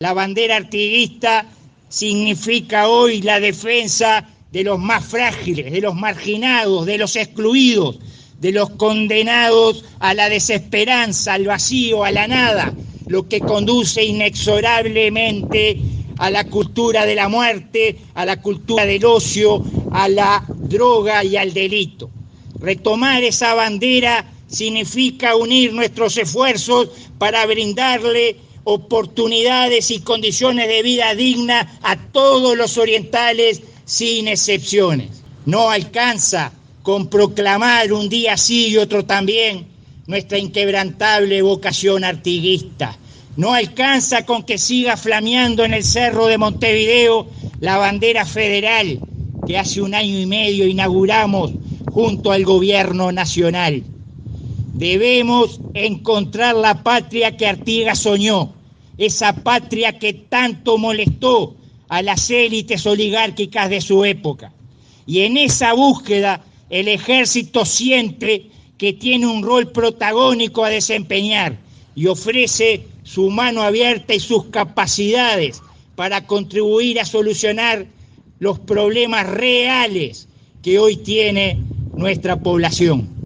La bandera artiguista significa hoy la defensa de los más frágiles, de los marginados, de los excluidos, de los condenados a la desesperanza, al vacío, a la nada, lo que conduce inexorablemente a la cultura de la muerte, a la cultura del ocio, a la droga y al delito. Retomar esa bandera significa unir nuestros esfuerzos para brindarle oportunidades y condiciones de vida digna a todos los orientales sin excepciones. No alcanza con proclamar un día sí y otro también nuestra inquebrantable vocación artiguista. No alcanza con que siga flameando en el Cerro de Montevideo la bandera federal que hace 1 año y medio inauguramos junto al gobierno nacional. Debemos encontrar la patria que Artigas soñó, esa patria que tanto molestó a las élites oligárquicas de su época. Y en esa búsqueda el ejército siente que tiene un rol protagónico a desempeñar y ofrece su mano abierta y sus capacidades para contribuir a solucionar los problemas reales que hoy tiene nuestra población.